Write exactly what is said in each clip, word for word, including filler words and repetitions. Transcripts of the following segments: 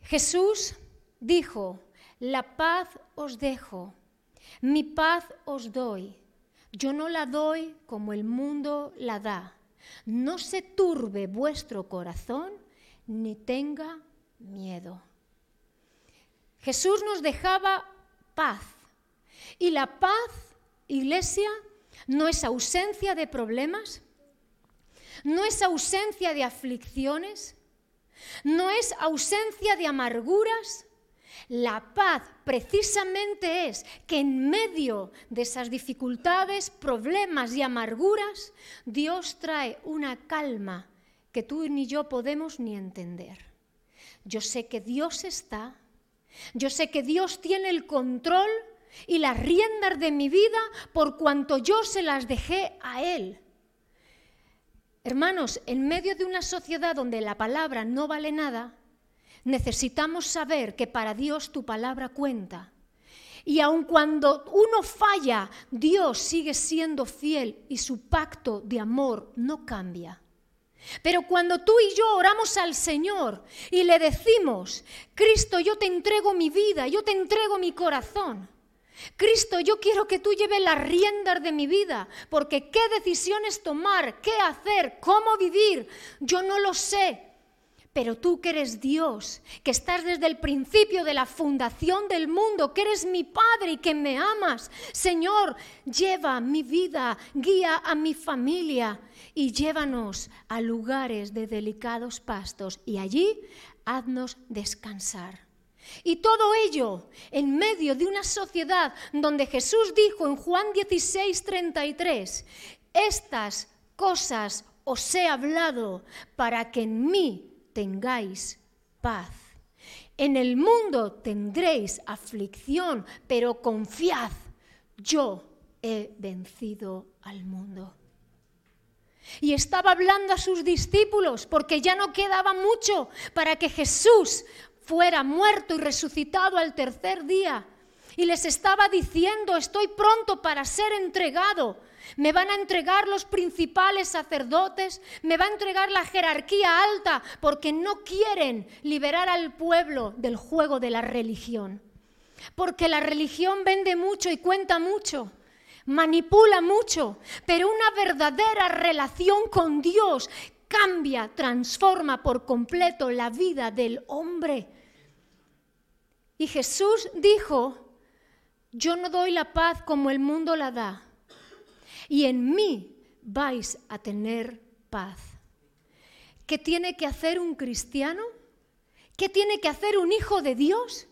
Jesús dijo, la paz os dejo, mi paz os doy. Yo no la doy como el mundo la da. No se turbe vuestro corazón, ni tenga miedo. Jesús nos dejaba paz. Y la paz, iglesia, no es ausencia de problemas, no es ausencia de aflicciones, no es ausencia de amarguras. La paz precisamente es que en medio de esas dificultades, problemas y amarguras, Dios trae una calma que tú ni yo podemos ni entender. Yo sé que Dios está, yo sé que Dios tiene el control y las riendas de mi vida por cuanto yo se las dejé a Él. Hermanos, en medio de una sociedad donde la palabra no vale nada, necesitamos saber que para Dios tu palabra cuenta. Y aun cuando uno falla, Dios sigue siendo fiel y su pacto de amor no cambia. Pero cuando tú y yo oramos al Señor y le decimos, Cristo, yo te entrego mi vida, yo te entrego mi corazón. Cristo, yo quiero que tú lleves las riendas de mi vida, porque qué decisiones tomar, qué hacer, cómo vivir, yo no lo sé. Pero tú que eres Dios, que estás desde el principio de la fundación del mundo, que eres mi Padre y que me amas, Señor, lleva mi vida, guía a mi familia y llévanos a lugares de delicados pastos y allí haznos descansar. Y todo ello en medio de una sociedad donde Jesús dijo en Juan dieciséis, treinta y tres, estas cosas os he hablado para que en mí tengáis paz. En el mundo tendréis aflicción, pero confiad, yo he vencido al mundo. Y estaba hablando a sus discípulos porque ya no quedaba mucho para que Jesús fuera muerto y resucitado al tercer día. Y les estaba diciendo, estoy pronto para ser entregado. Me van a entregar los principales sacerdotes, me va a entregar la jerarquía alta, porque no quieren liberar al pueblo del juego de la religión. Porque la religión vende mucho y cuenta mucho, manipula mucho, pero una verdadera relación con Dios cambia, transforma por completo la vida del hombre. Y Jesús dijo, yo no doy la paz como el mundo la da. Y en mí vais a tener paz. ¿Qué tiene que hacer un cristiano? ¿Qué tiene que hacer un hijo de Dios?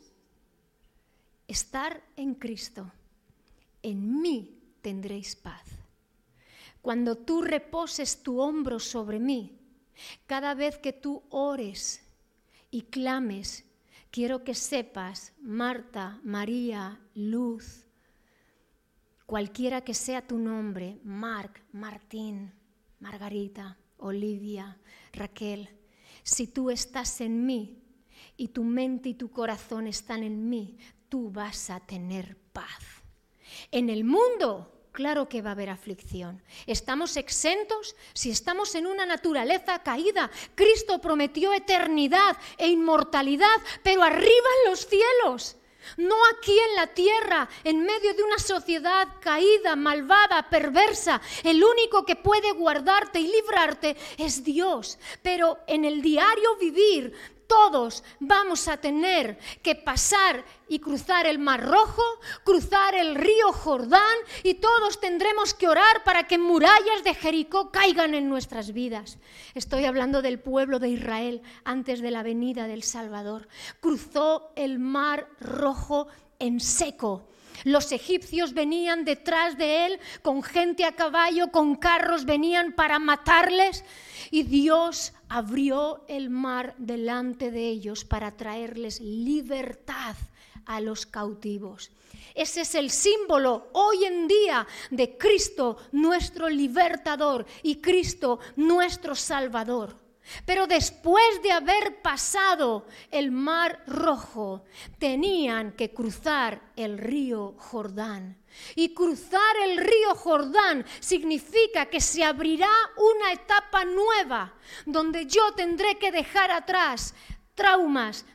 Estar en Cristo. En mí tendréis paz. Cuando tú reposes tu hombro sobre mí, cada vez que tú ores y clames, quiero que sepas, Marta, María, Luz, cualquiera que sea tu nombre, Marc, Martín, Margarita, Olivia, Raquel, si tú estás en mí y tu mente y tu corazón están en mí, tú vas a tener paz. En el mundo, claro que va a haber aflicción. ¿Estamos exentos? Si estamos en una naturaleza caída, Cristo prometió eternidad e inmortalidad, pero arriba en los cielos. No aquí en la tierra, en medio de una sociedad caída, malvada, perversa. El único que puede guardarte y librarte es Dios. Pero en el diario vivir, todos vamos a tener que pasar y cruzar el Mar Rojo, cruzar el río Jordán, y todos tendremos que orar para que murallas de Jericó caigan en nuestras vidas. Estoy hablando del pueblo de Israel antes de la venida del Salvador. Cruzó el Mar Rojo en seco. Los egipcios venían detrás de él con gente a caballo, con carros, venían para matarles, y Dios abrió el mar delante de ellos para traerles libertad a los cautivos. Ese es el símbolo hoy en día de Cristo, nuestro libertador, y Cristo, nuestro Salvador. Pero después de haber pasado el Mar Rojo, tenían que cruzar el río Jordán. Y cruzar el río Jordán significa que se abrirá una etapa nueva, donde yo tendré que dejar atrás traumas,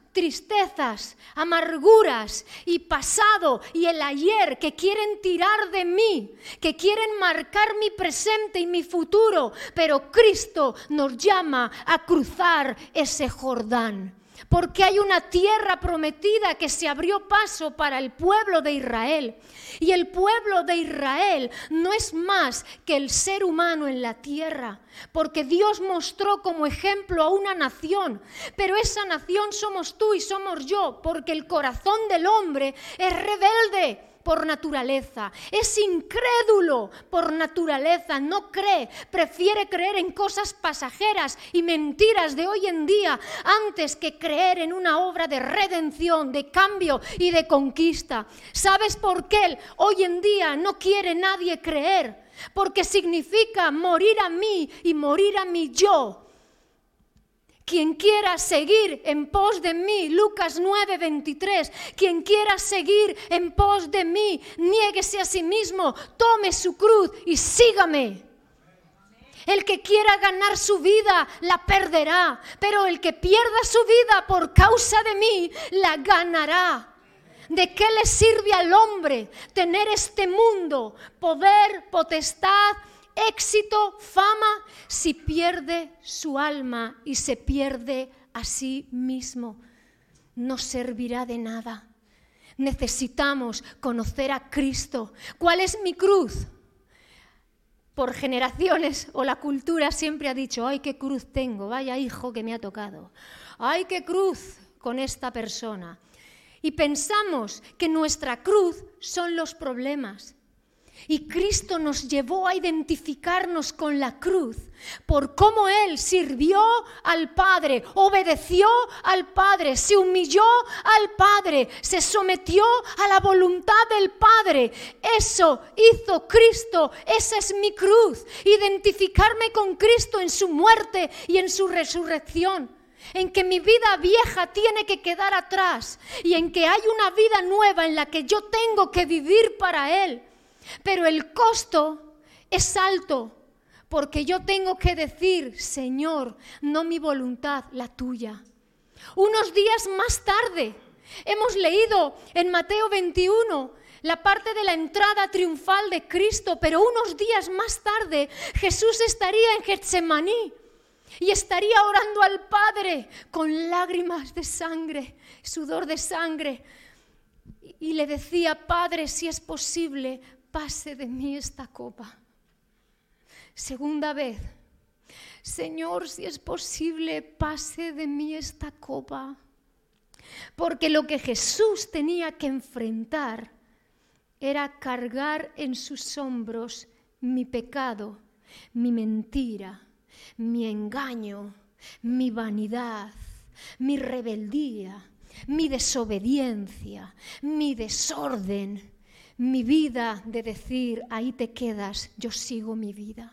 tristezas, amarguras y pasado y el ayer que quieren tirar de mí, que quieren marcar mi presente y mi futuro, pero Cristo nos llama a cruzar ese Jordán. Porque hay una tierra prometida que se abrió paso para el pueblo de Israel. Y el pueblo de Israel no es más que el ser humano en la tierra. Porque Dios mostró como ejemplo a una nación. Pero esa nación somos tú y somos yo. Porque el corazón del hombre es rebelde por naturaleza, es incrédulo por naturaleza, no cree, prefiere creer en cosas pasajeras y mentiras de hoy en día antes que creer en una obra de redención, de cambio y de conquista. ¿Sabes por qué hoy en día no quiere nadie creer? Porque significa morir a mí y morir a mi yo. Quien quiera seguir en pos de mí, Lucas nueve veintitrés, quien quiera seguir en pos de mí, niéguese a sí mismo, tome su cruz y sígame. El que quiera ganar su vida, la perderá, pero el que pierda su vida por causa de mí, la ganará. ¿De qué le sirve al hombre tener este mundo, poder, potestad, éxito, fama, si pierde su alma y se pierde a sí mismo? No servirá de nada. Necesitamos conocer a Cristo. ¿Cuál es mi cruz? Por generaciones o la cultura siempre ha dicho, ¡ay, qué cruz tengo! Vaya hijo que me ha tocado. ¡Ay, qué cruz con esta persona! Y pensamos que nuestra cruz son los problemas. Y Cristo nos llevó a identificarnos con la cruz por cómo Él sirvió al Padre, obedeció al Padre, se humilló al Padre, se sometió a la voluntad del Padre. Eso hizo Cristo, esa es mi cruz, identificarme con Cristo en su muerte y en su resurrección. En que mi vida vieja tiene que quedar atrás y en que hay una vida nueva en la que yo tengo que vivir para Él. Pero el costo es alto, porque yo tengo que decir, Señor, no mi voluntad, la tuya. Unos días más tarde, hemos leído en Mateo veintiuno la parte de la entrada triunfal de Cristo, pero unos días más tarde Jesús estaría en Getsemaní y estaría orando al Padre con lágrimas de sangre, sudor de sangre, y le decía, Padre, si es posible, pase de mí esta copa. Segunda vez, Señor, si es posible, pase de mí esta copa. Porque lo que Jesús tenía que enfrentar era cargar en sus hombros mi pecado, mi mentira, mi engaño, mi vanidad, mi rebeldía, mi desobediencia, mi desorden. Mi vida de decir, ahí te quedas, yo sigo mi vida.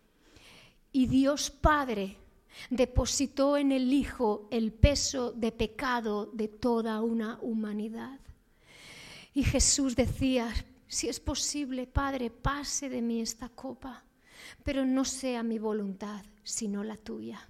Y Dios Padre depositó en el Hijo el peso de pecado de toda una humanidad. Y Jesús decía, si es posible, Padre, pase de mí esta copa, pero no sea mi voluntad, sino la tuya.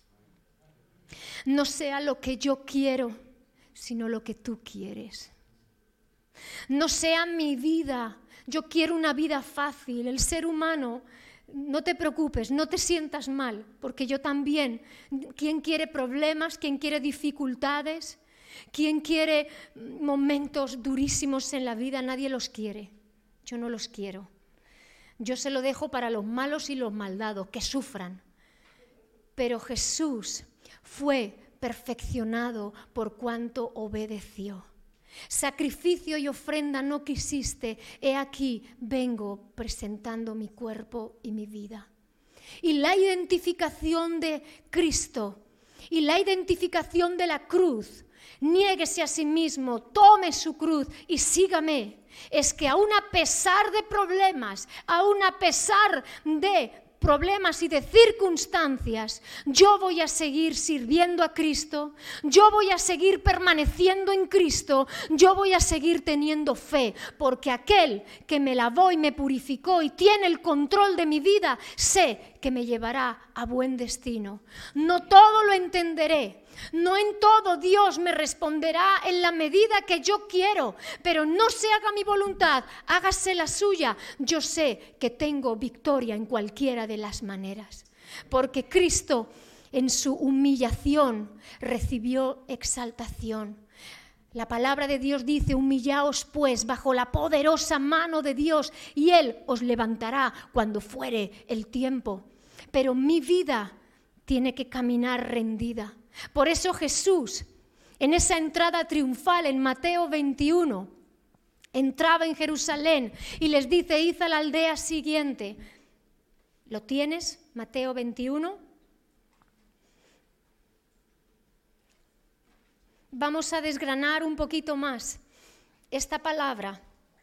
No sea lo que yo quiero, sino lo que tú quieres. No sea mi vida, yo quiero una vida fácil. El ser humano, no te preocupes, no te sientas mal, porque yo también. ¿Quién quiere problemas? ¿Quién quiere dificultades? ¿Quién quiere momentos durísimos en la vida? Nadie los quiere. Yo no los quiero. Yo se lo dejo para los malos y los maldados, que sufran. Pero Jesús fue perfeccionado por cuanto obedeció. Sacrificio y ofrenda no quisiste, he aquí vengo presentando mi cuerpo y mi vida. Y la identificación de Cristo y la identificación de la cruz, niéguese a sí mismo, tome su cruz y sígame. Es que aún a pesar de problemas, aún a pesar de problemas y de circunstancias, yo voy a seguir sirviendo a Cristo, yo voy a seguir permaneciendo en Cristo, yo voy a seguir teniendo fe, porque aquel que me lavó y me purificó y tiene el control de mi vida, sé que me llevará a buen destino. No todo lo entenderé, No en todo Dios me responderá en la medida que yo quiero, pero no se haga mi voluntad, hágase la suya. Yo sé que tengo victoria en cualquiera de las maneras, porque Cristo en su humillación recibió exaltación. La palabra de Dios dice: humillaos pues bajo la poderosa mano de Dios y Él os levantará cuando fuere el tiempo. Pero mi vida tiene que caminar rendida. Por eso Jesús, en esa entrada triunfal en Mateo veintiuno, entraba en Jerusalén y les dice: id a la aldea siguiente. ¿Lo tienes? Mateo veintiuno. Vamos a desgranar un poquito más esta palabra.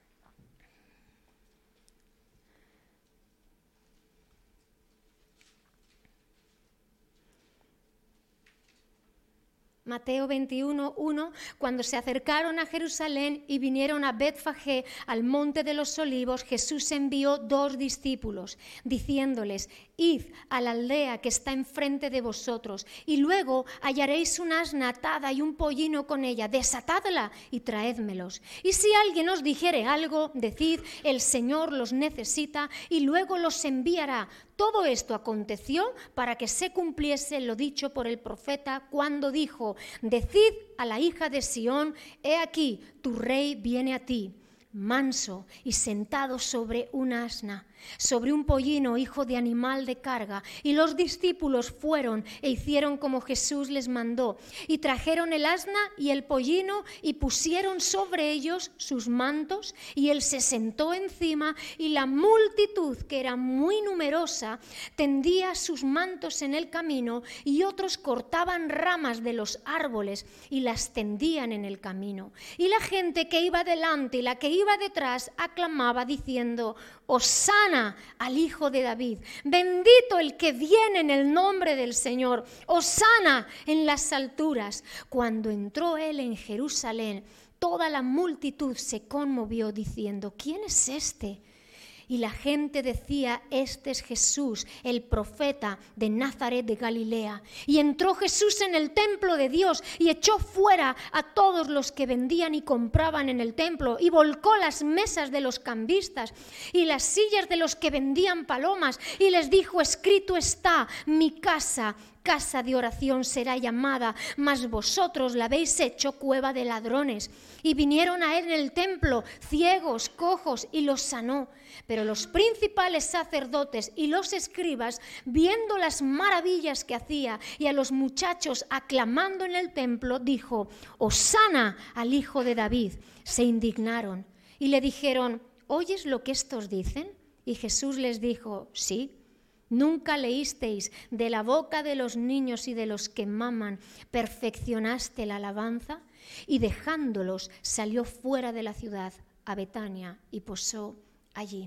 Mateo veintiuno, uno, cuando se acercaron a Jerusalén y vinieron a Betfagé, al monte de los olivos, Jesús envió dos discípulos, diciéndoles: id a la aldea que está enfrente de vosotros, y luego hallaréis una asna atada y un pollino con ella, desatadla y traédmelos. Y si alguien os dijere algo, decid: el Señor los necesita, y luego los enviará. Todo esto aconteció para que se cumpliese lo dicho por el profeta cuando dijo: decid a la hija de Sión, he aquí, tu rey viene a ti, manso y sentado sobre un asna, sobre un pollino, hijo de animal de carga. Y los discípulos fueron e hicieron como Jesús les mandó, y trajeron el asna y el pollino y pusieron sobre ellos sus mantos, y él se sentó encima, y la multitud, que era muy numerosa, tendía sus mantos en el camino, y otros cortaban ramas de los árboles y las tendían en el camino. Y la gente que iba delante y la que iba detrás aclamaba diciendo: Hosana al Hijo de David, bendito el que viene en el nombre del Señor, hosana en las alturas. Cuando entró él en Jerusalén, toda la multitud se conmovió diciendo: ¿quién es este? Y la gente decía: este es Jesús, el profeta de Nazaret de Galilea. Y entró Jesús en el templo de Dios y echó fuera a todos los que vendían y compraban en el templo, y volcó las mesas de los cambistas y las sillas de los que vendían palomas, y les dijo: escrito está, mi casa, casa de oración será llamada, mas vosotros la habéis hecho cueva de ladrones. Y vinieron a él en el templo ciegos, cojos, y los sanó. Pero los principales sacerdotes y los escribas, viendo las maravillas que hacía y a los muchachos aclamando en el templo, dijo: hosana al Hijo de David. Se indignaron y le dijeron: ¿oyes lo que estos dicen? Y Jesús les dijo: sí. ¿Nunca leísteis: de la boca de los niños y de los que maman perfeccionaste la alabanza? Y dejándolos salió fuera de la ciudad a Betania y posó allí.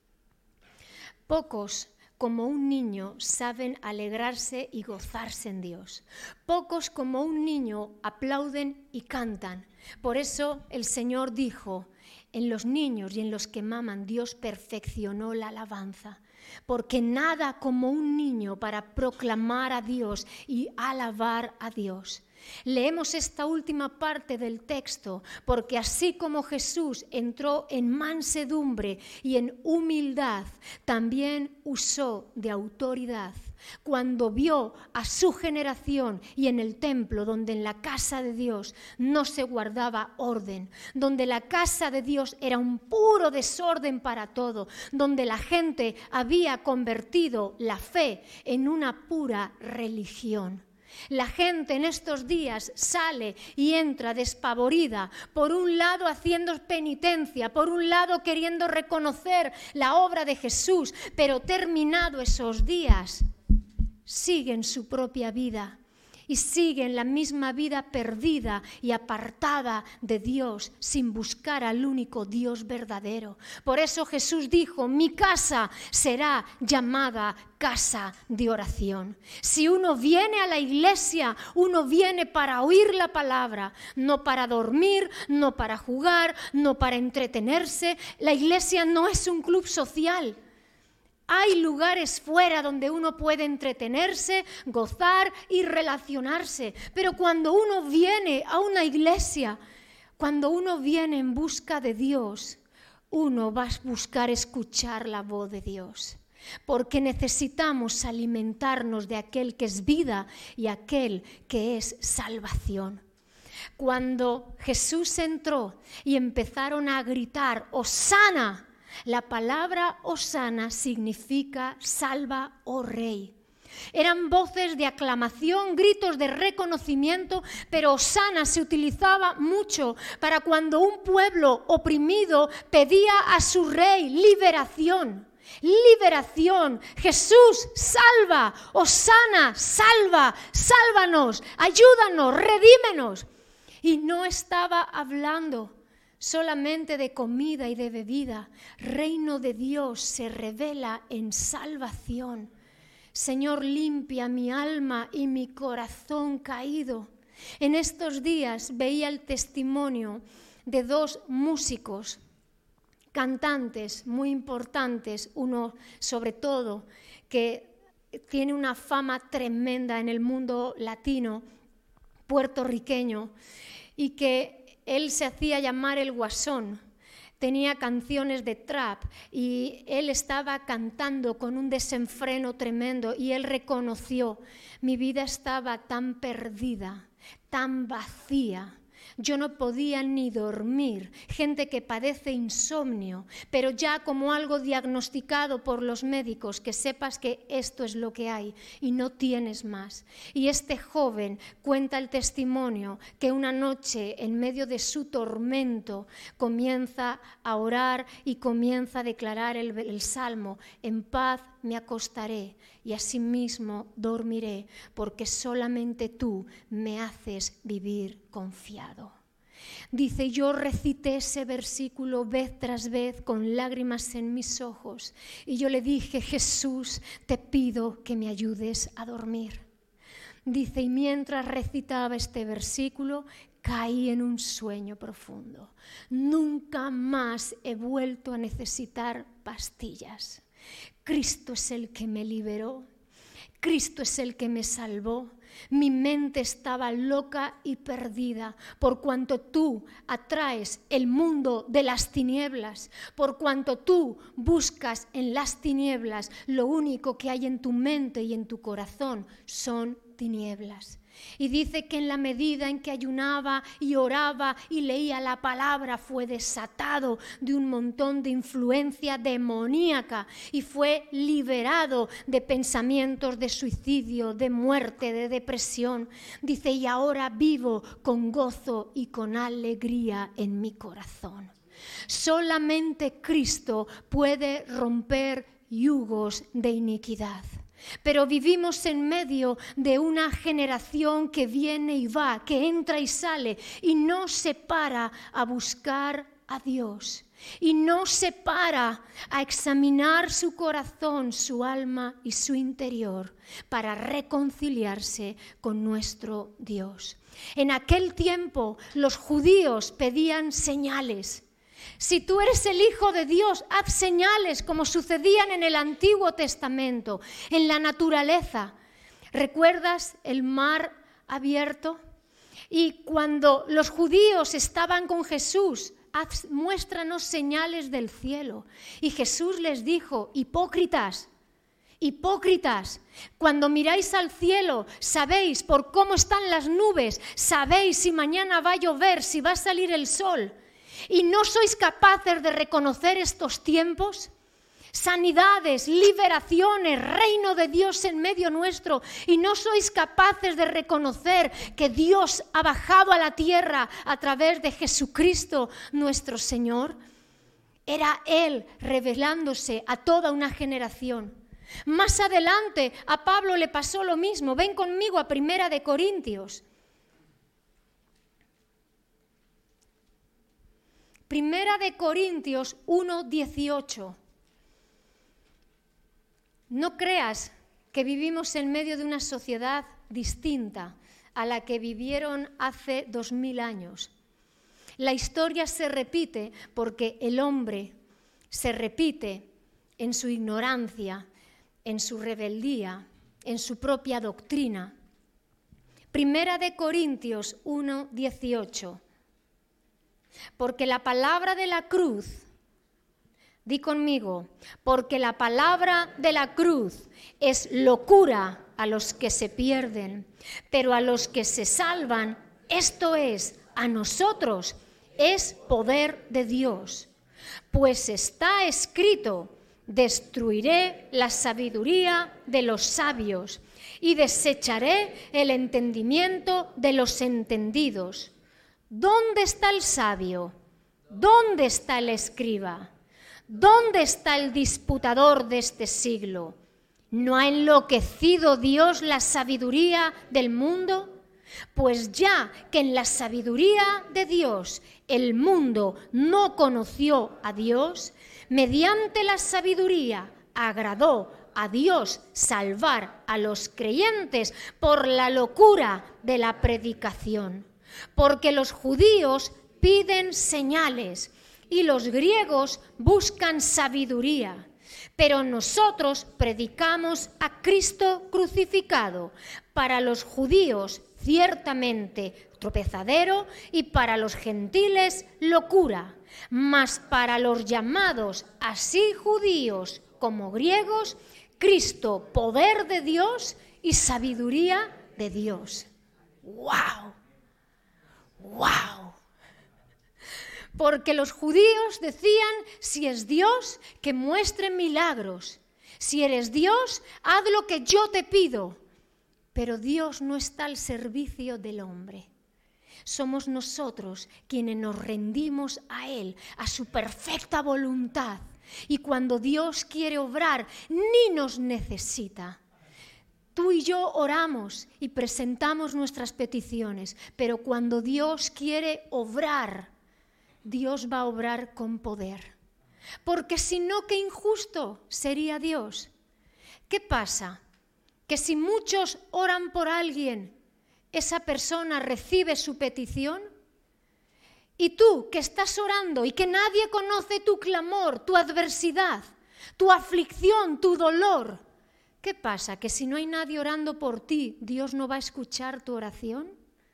Pocos, como un niño, saben alegrarse y gozarse en Dios. Pocos, como un niño, aplauden y cantan. Por eso el Señor dijo: en los niños y en los que maman Dios perfeccionó la alabanza. Porque nada como un niño para proclamar a Dios y alabar a Dios. Leemos esta última parte del texto porque así como Jesús entró en mansedumbre y en humildad, también usó de autoridad. Cuando vio a su generación y en el templo, donde en la casa de Dios no se guardaba orden, donde la casa de Dios era un puro desorden para todo, donde la gente había convertido la fe en una pura religión. La gente en estos días sale y entra despavorida, por un lado haciendo penitencia, por un lado queriendo reconocer la obra de Jesús, pero terminado esos días, siguen su propia vida y siguen la misma vida perdida y apartada de Dios, sin buscar al único Dios verdadero. Por eso Jesús dijo: mi casa será llamada casa de oración. Si uno viene a la iglesia, uno viene para oír la palabra, no para dormir, no para jugar, no para entretenerse. La iglesia no es un club social. Hay lugares fuera donde uno puede entretenerse, gozar y relacionarse. Pero cuando uno viene a una iglesia, cuando uno viene en busca de Dios, uno va a buscar escuchar la voz de Dios. Porque necesitamos alimentarnos de aquel que es vida y aquel que es salvación. Cuando Jesús entró y empezaron a gritar, ¡Hosana! La palabra Hosana significa salva, oh rey. Eran voces de aclamación, gritos de reconocimiento, pero Hosana se utilizaba mucho para cuando un pueblo oprimido pedía a su rey liberación. Liberación, Jesús, salva, Hosana, salva, sálvanos, ayúdanos, redímenos. Y no estaba hablando solamente de comida y de bebida. Reino de Dios se revela en salvación. Señor, limpia mi alma y mi corazón caído. En estos días veía el testimonio de dos músicos, cantantes muy importantes, uno sobre todo que tiene una fama tremenda en el mundo latino, puertorriqueño, y que él se hacía llamar el Guasón. Tenía canciones de trap y él estaba cantando con un desenfreno tremendo y él reconoció, mi vida estaba tan perdida, tan vacía. Yo no podía ni dormir, gente que padece insomnio, pero ya como algo diagnosticado por los médicos, que sepas que esto es lo que hay y no tienes más. Y este joven cuenta el testimonio que una noche en medio de su tormento comienza a orar y comienza a declarar el, el salmo, en paz me acostaré y asimismo dormiré, porque solamente tú me haces vivir confiado. Dice, yo recité ese versículo vez tras vez con lágrimas en mis ojos y yo le dije, Jesús, te pido que me ayudes a dormir. Dice, y mientras recitaba este versículo, caí en un sueño profundo. Nunca más he vuelto a necesitar pastillas. Cristo es el que me liberó, Cristo es el que me salvó. Mi mente estaba loca y perdida, por cuanto tú atraes el mundo de las tinieblas, por cuanto tú buscas en las tinieblas, lo único que hay en tu mente y en tu corazón son tinieblas. Y dice que en la medida en que ayunaba y oraba y leía la palabra fue desatado de un montón de influencia demoníaca y fue liberado de pensamientos de suicidio, de muerte, de depresión. Dice, y ahora vivo con gozo y con alegría en mi corazón. Solamente Cristo puede romper yugos de iniquidad. Pero vivimos en medio de una generación que viene y va, que entra y sale y no se para a buscar a Dios y no se para a examinar su corazón, su alma y su interior para reconciliarse con nuestro Dios. En aquel tiempo los judíos pedían señales. Si tú eres el Hijo de Dios, haz señales como sucedían en el Antiguo Testamento, en la naturaleza. ¿Recuerdas el mar abierto? Y cuando los judíos estaban con Jesús, haz, muéstranos señales del cielo. Y Jesús les dijo, hipócritas, hipócritas, cuando miráis al cielo, sabéis por cómo están las nubes, sabéis si mañana va a llover, si va a salir el sol. ¿Y no sois capaces de reconocer estos tiempos? Sanidades, liberaciones, reino de Dios en medio nuestro. ¿Y no sois capaces de reconocer que Dios ha bajado a la tierra a través de Jesucristo nuestro Señor? Era Él revelándose a toda una generación. Más adelante a Pablo le pasó lo mismo. Ven conmigo a Primera de Corintios. Primera de Corintios uno dieciocho. No creas que vivimos en medio de una sociedad distinta a la que vivieron hace dos mil años. La historia se repite porque el hombre se repite en su ignorancia, en su rebeldía, en su propia doctrina. Primera de Corintios uno, dieciocho. Porque la palabra de la cruz, di conmigo, porque la palabra de la cruz es locura a los que se pierden, pero a los que se salvan, esto es, a nosotros, es poder de Dios. Pues está escrito: destruiré la sabiduría de los sabios y desecharé el entendimiento de los entendidos. ¿Dónde está el sabio? ¿Dónde está el escriba? ¿Dónde está el disputador de este siglo? ¿No ha enloquecido Dios la sabiduría del mundo? Pues ya que en la sabiduría de Dios el mundo no conoció a Dios, mediante la sabiduría agradó a Dios salvar a los creyentes por la locura de la predicación. Porque los judíos piden señales y los griegos buscan sabiduría. Pero nosotros predicamos a Cristo crucificado, para los judíos ciertamente tropezadero y para los gentiles locura, mas para los llamados, así judíos como griegos, Cristo poder de Dios y sabiduría de Dios. ¡Wow! ¡Wow! Porque los judíos decían: si es Dios, que muestre milagros. Si eres Dios, haz lo que yo te pido. Pero Dios no está al servicio del hombre. Somos nosotros quienes nos rendimos a Él, a su perfecta voluntad. Y cuando Dios quiere obrar, ni nos necesita. Tú y yo oramos y presentamos nuestras peticiones, pero cuando Dios quiere obrar, Dios va a obrar con poder. Porque si no, qué injusto sería Dios. ¿Qué pasa? Que si muchos oran por alguien, esa persona recibe su petición. Y tú que estás orando y que nadie conoce tu clamor, tu adversidad, tu aflicción, tu dolor, ¿qué pasa? ¿Que si no hay nadie orando por ti, Dios no va a escuchar tu oración?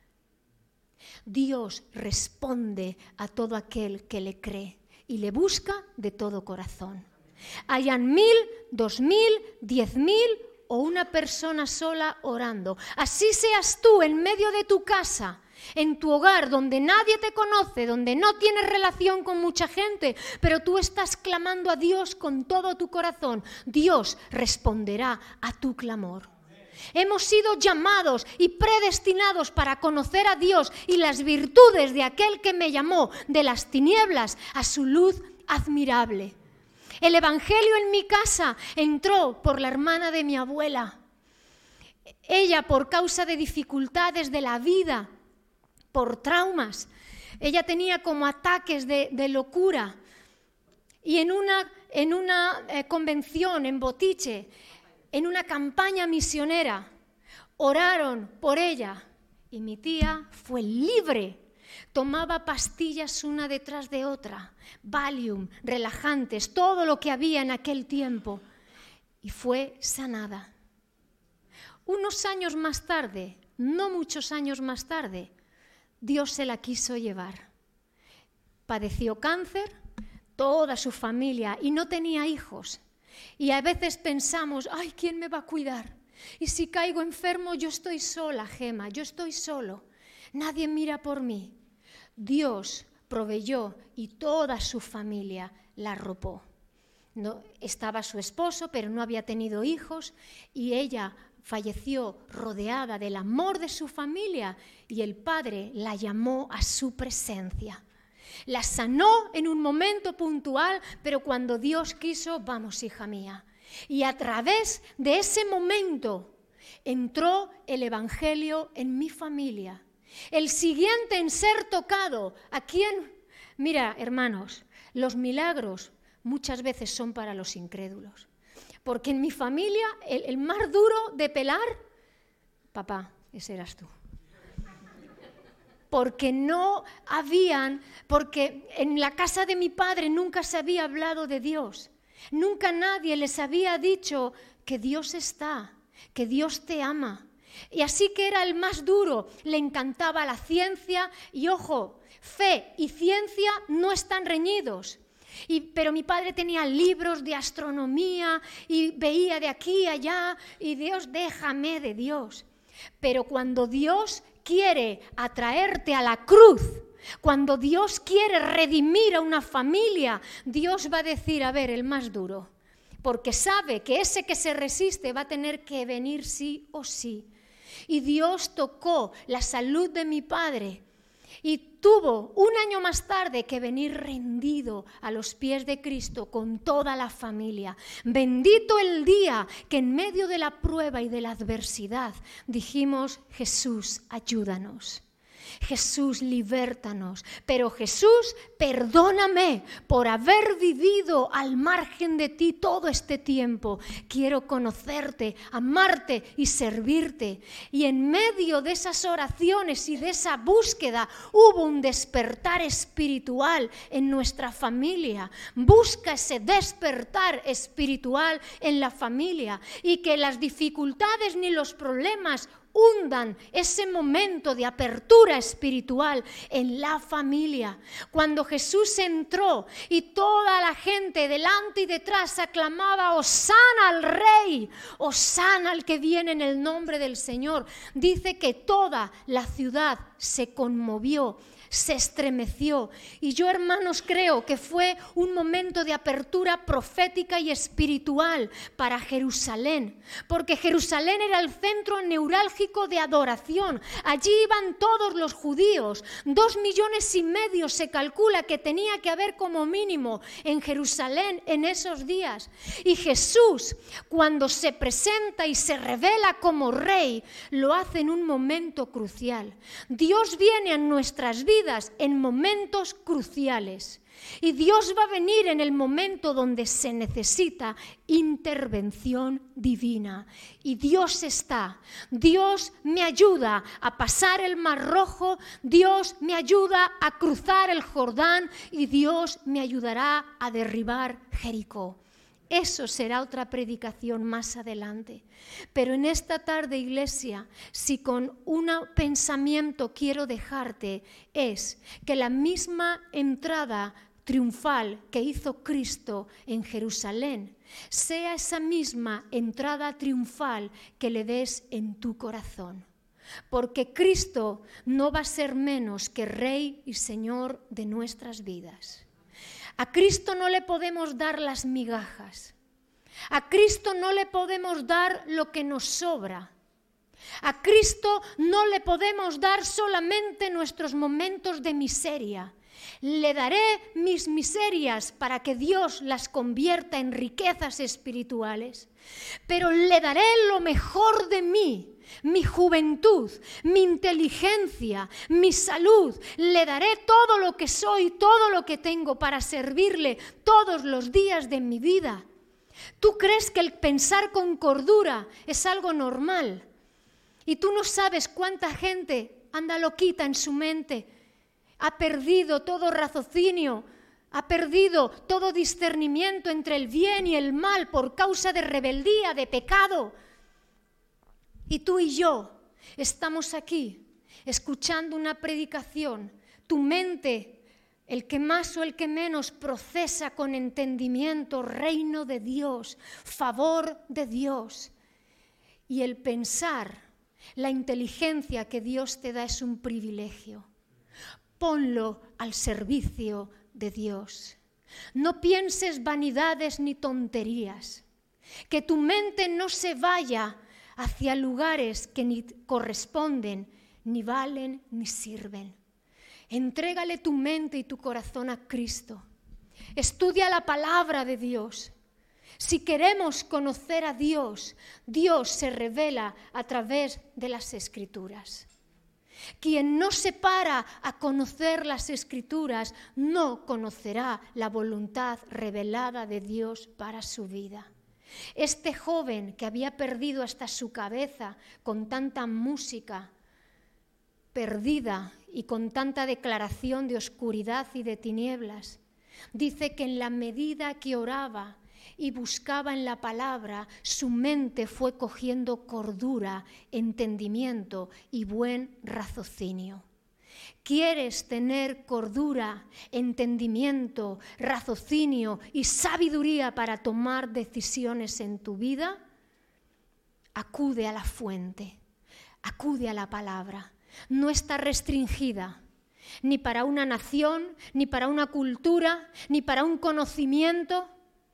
Dios responde a todo aquel que le cree y le busca de todo corazón. Hayan mil, dos mil, diez mil o una persona sola orando. Así seas tú en medio de tu casa, en tu hogar, donde nadie te conoce, donde no tienes relación con mucha gente, pero tú estás clamando a Dios con todo tu corazón. Dios responderá a tu clamor. Hemos sido llamados y predestinados para conocer a Dios y las virtudes de aquel que me llamó de las tinieblas a su luz admirable. El evangelio en mi casa entró por la hermana de mi abuela. Ella, por causa de dificultades de la vida, por traumas, ella tenía como ataques de, de locura. Y en una, en una eh, convención en Botiche, en una campaña misionera, oraron por ella y mi tía fue libre. Tomaba pastillas una detrás de otra, Valium, relajantes, todo lo que había en aquel tiempo, y fue sanada. Unos años más tarde, no muchos años más tarde, Dios se la quiso llevar. Padeció cáncer, toda su familia, y no tenía hijos. Y a veces pensamos: ay, ¿quién me va a cuidar? Y si caigo enfermo, yo estoy sola, Gema, yo estoy solo. Nadie mira por mí. Dios proveyó y toda su familia la arropó. No, estaba su esposo, pero no había tenido hijos, y ella falleció rodeada del amor de su familia, y el Padre la llamó a su presencia. La sanó en un momento puntual, pero cuando Dios quiso, vamos, hija mía. Y a través de ese momento entró el evangelio en mi familia. El siguiente en ser tocado, ¿a quién? Mira, hermanos, los milagros muchas veces son para los incrédulos. Porque en mi familia, el, el más duro de pelar, papá, ese eras tú. Porque no habían, porque en la casa de mi padre nunca se había hablado de Dios. Nunca nadie les había dicho que Dios está, que Dios te ama. Y así que era el más duro, le encantaba la ciencia y ojo, fe y ciencia no están reñidos. Y, pero mi padre tenía libros de astronomía y veía de aquí a allá y Dios, déjame de Dios. Pero cuando Dios quiere atraerte a la cruz, cuando Dios quiere redimir a una familia, Dios va a decir, a ver, el más duro, porque sabe que ese que se resiste va a tener que venir sí o sí. Y Dios tocó la salud de mi padre y tuvo un año más tarde que venir rendido a los pies de Cristo con toda la familia. Bendito el día que en medio de la prueba y de la adversidad dijimos, Jesús, ayúdanos. Jesús, libértanos, pero Jesús, perdóname por haber vivido al margen de ti todo este tiempo. Quiero conocerte, amarte y servirte. Y en medio de esas oraciones y de esa búsqueda hubo un despertar espiritual en nuestra familia. Busca ese despertar espiritual en la familia y que las dificultades ni los problemas hundan ese momento de apertura espiritual en la familia. Cuando Jesús entró y toda la gente delante y detrás aclamaba Hosana al Rey, Hosana al que viene en el nombre del Señor, dice que toda la ciudad se conmovió, se estremeció. Y yo, hermanos, creo que fue un momento de apertura profética y espiritual para Jerusalén, porque Jerusalén era el centro neurálgico de adoración. Allí iban todos los judíos. Dos millones y medio se calcula que tenía que haber como mínimo en Jerusalén en esos días. Y Jesús, cuando se presenta y se revela como Rey, lo hace en un momento crucial. Dios viene a nuestras vidas en momentos cruciales y Dios va a venir en el momento donde se necesita intervención divina. Y Dios está, Dios me ayuda a pasar el Mar Rojo, Dios me ayuda a cruzar el Jordán y Dios me ayudará a derribar Jericó. Eso será otra predicación más adelante. Pero en esta tarde, iglesia, si con un pensamiento quiero dejarte, es que la misma entrada triunfal que hizo Cristo en Jerusalén sea esa misma entrada triunfal que le des en tu corazón. Porque Cristo no va a ser menos que Rey y Señor de nuestras vidas. A Cristo no le podemos dar las migajas. A Cristo no le podemos dar lo que nos sobra. A Cristo no le podemos dar solamente nuestros momentos de miseria. Le daré mis miserias para que Dios las convierta en riquezas espirituales. Pero le daré lo mejor de mí. Mi juventud, mi inteligencia, mi salud, le daré todo lo que soy, todo lo que tengo para servirle todos los días de mi vida. ¿Tú crees que el pensar con cordura es algo normal? Y tú no sabes cuánta gente anda loquita en su mente, ha perdido todo raciocinio, ha perdido todo discernimiento entre el bien y el mal por causa de rebeldía, de pecado. Y tú y yo estamos aquí escuchando una predicación. Tu mente, el que más o el que menos, procesa con entendimiento reino de Dios, favor de Dios. Y el pensar, la inteligencia que Dios te da es un privilegio. Ponlo al servicio de Dios. No pienses vanidades ni tonterías. Que tu mente no se vaya hacia lugares que ni corresponden, ni valen, ni sirven. Entrégale tu mente y tu corazón a Cristo. Estudia la palabra de Dios. Si queremos conocer a Dios, Dios se revela a través de las Escrituras. Quien no se para a conocer las Escrituras no conocerá la voluntad revelada de Dios para su vida. Este joven que había perdido hasta su cabeza con tanta música perdida y con tanta declaración de oscuridad y de tinieblas, dice que en la medida que oraba, y buscaba en la palabra, su mente fue cogiendo cordura, entendimiento y buen raciocinio. ¿Quieres tener cordura, entendimiento, raciocinio y sabiduría para tomar decisiones en tu vida? Acude a la fuente, acude a la palabra. No está restringida ni para una nación, ni para una cultura, ni para un conocimiento.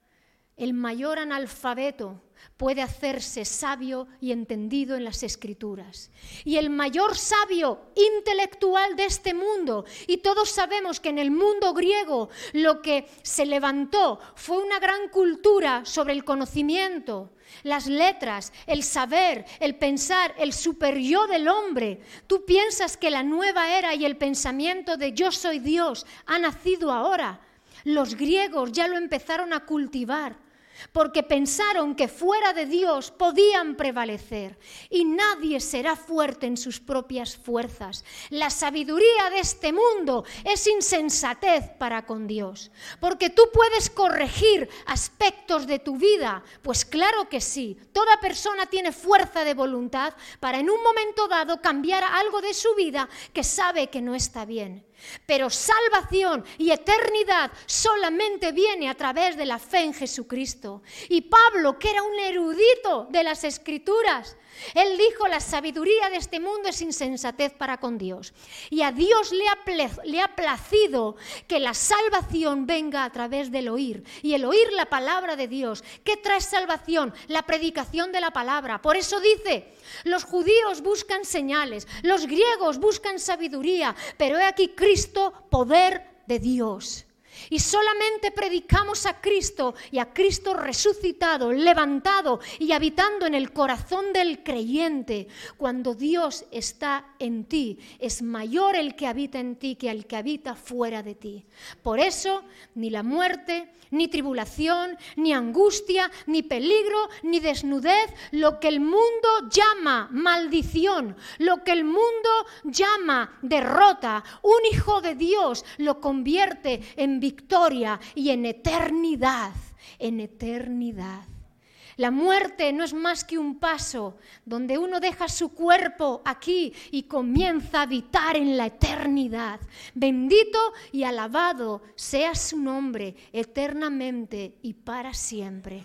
El mayor analfabeto puede hacerse sabio y entendido en las Escrituras. Y el mayor sabio intelectual de este mundo, y todos sabemos que en el mundo griego lo que se levantó fue una gran cultura sobre el conocimiento, las letras, el saber, el pensar, el superyo del hombre. ¿Tú piensas que la nueva era y el pensamiento de yo soy Dios ha nacido ahora? Los griegos ya lo empezaron a cultivar, porque pensaron que fuera de Dios podían prevalecer, y nadie será fuerte en sus propias fuerzas. La sabiduría de este mundo es insensatez para con Dios, porque tú puedes corregir aspectos de tu vida, pues claro que sí, toda persona tiene fuerza de voluntad para en un momento dado cambiar algo de su vida que sabe que no está bien. Pero salvación y eternidad solamente viene a través de la fe en Jesucristo. Y Pablo, que era un erudito de las Escrituras, él dijo: la sabiduría de este mundo es insensatez para con Dios. Y a Dios le ha, ple- le ha placido que la salvación venga a través del oír. Y el oír la palabra de Dios. ¿Qué trae salvación? La predicación de la palabra. Por eso dice: los judíos buscan señales, los griegos buscan sabiduría, pero he aquí Cristo, poder de Dios. Y solamente predicamos a Cristo y a Cristo resucitado, levantado y habitando en el corazón del creyente. Cuando Dios está en ti, es mayor el que habita en ti que el que habita fuera de ti. Por eso, ni la muerte, ni tribulación, ni angustia, ni peligro, ni desnudez, lo que el mundo llama maldición, lo que el mundo llama derrota, un hijo de Dios lo convierte en victoria y en eternidad, en eternidad. La muerte no es más que un paso donde uno deja su cuerpo aquí y comienza a habitar en la eternidad. Bendito y alabado sea su nombre eternamente y para siempre.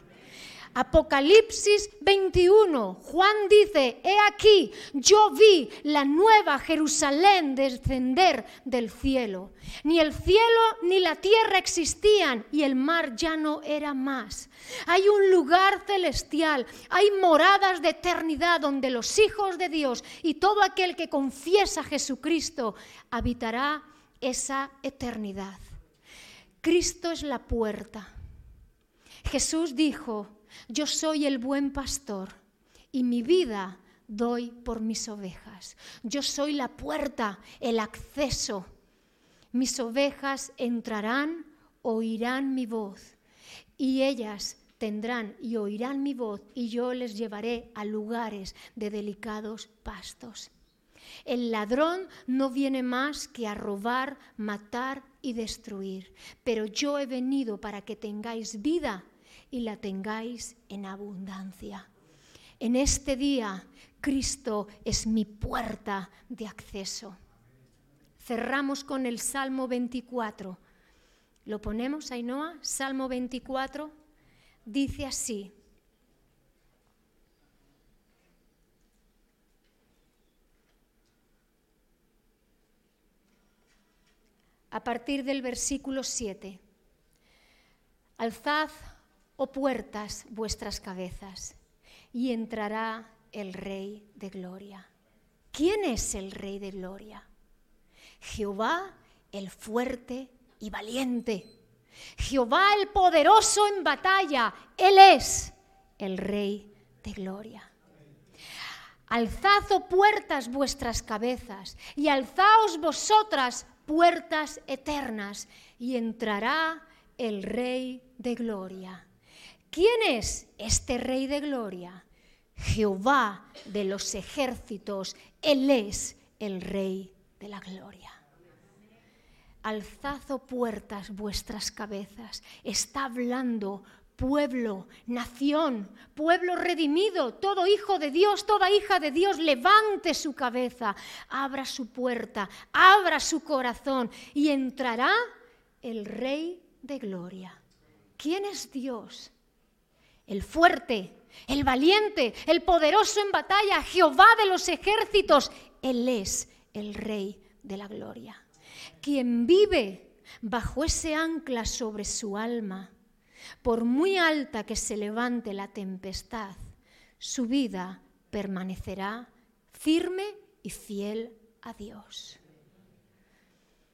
Apocalipsis veintiuno, Juan dice: he aquí, yo vi la nueva Jerusalén descender del cielo. Ni el cielo ni la tierra existían y el mar ya no era más. Hay un lugar celestial, hay moradas de eternidad donde los hijos de Dios y todo aquel que confiesa a Jesucristo habitará esa eternidad. Cristo es la puerta. Jesús dijo: yo soy el buen pastor y mi vida doy por mis ovejas. Yo soy la puerta, el acceso. Mis ovejas entrarán, oirán mi voz y ellas tendrán y oirán mi voz y yo les llevaré a lugares de delicados pastos. El ladrón no viene más que a robar, matar y destruir, pero yo he venido para que tengáis vida y la tengáis en abundancia. En este día, Cristo es mi puerta de acceso. Cerramos con el Salmo veinticuatro. ¿Lo ponemos, Ainhoa? Salmo veinticuatro dice así: a partir del versículo siete. Alzad, oh puertas, vuestras cabezas, y entrará el Rey de Gloria. ¿Quién es el Rey de Gloria? Jehová el fuerte y valiente. Jehová el poderoso en batalla. Él es el Rey de Gloria. Alzad, oh puertas, vuestras cabezas, y alzaos vosotras, puertas eternas, y entrará el Rey de Gloria. ¿Quién es este Rey de Gloria? Jehová de los ejércitos, Él es el Rey de la Gloria. Alzad, oh puertas, vuestras cabezas. Está hablando pueblo, nación, pueblo redimido, todo hijo de Dios, toda hija de Dios, levante su cabeza, abra su puerta, abra su corazón y entrará el Rey de Gloria. ¿Quién es Dios? El fuerte, el valiente, el poderoso en batalla, Jehová de los ejércitos. Él es el Rey de la Gloria. Quien vive bajo ese ancla sobre su alma, por muy alta que se levante la tempestad, su vida permanecerá firme y fiel a Dios.